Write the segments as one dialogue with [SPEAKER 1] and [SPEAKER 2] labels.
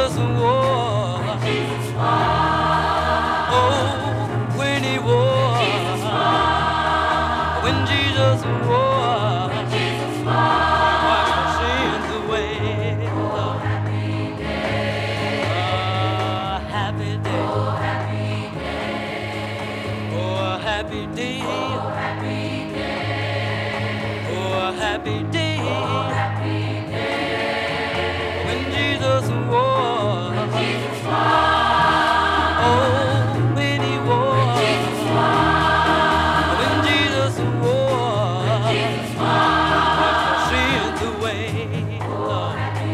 [SPEAKER 1] Jesus wore, oh, when he wore, when Jesus wore, washed my sins away. Happy day, oh, a happy day, oh, a happy day, when Jesus wore, oh, when he wore, when Jesus wore, washed my sins away. Oh,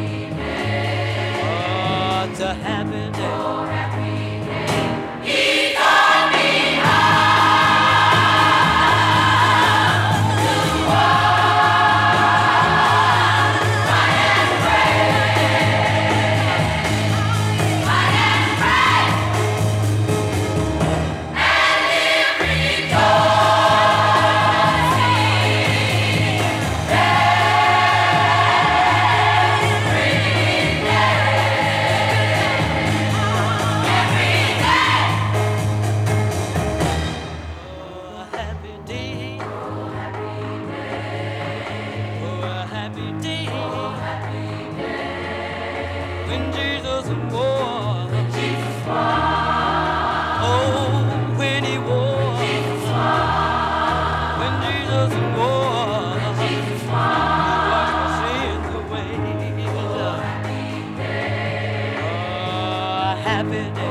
[SPEAKER 1] it's a happy day. When Jesus wore, oh, when he wore, when Jesus wore, he washed my sins away. Oh, a happy day.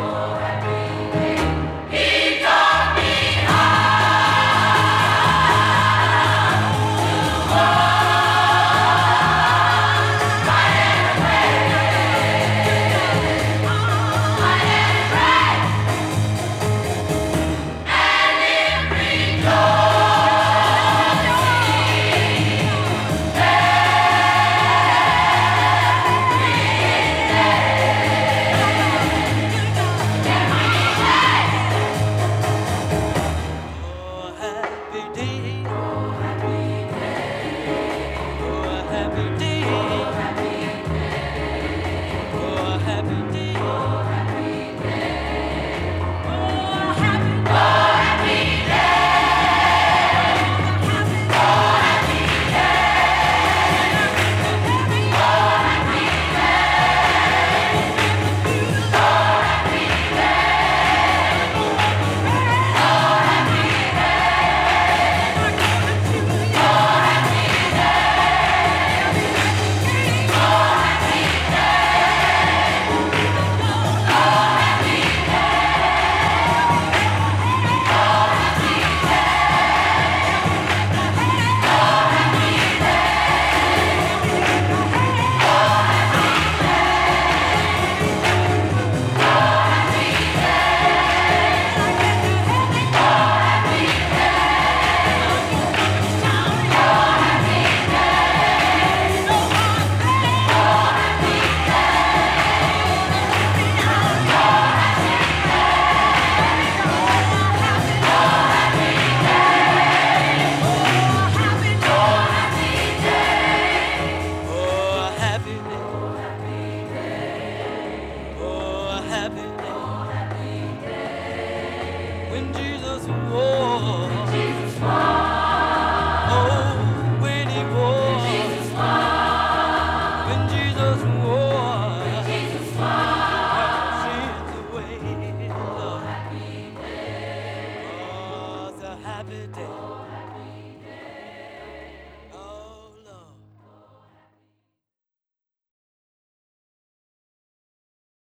[SPEAKER 1] When Jesus wore, oh, when he wore, when Jesus wore, washed sins away. Oh, it's a happy day.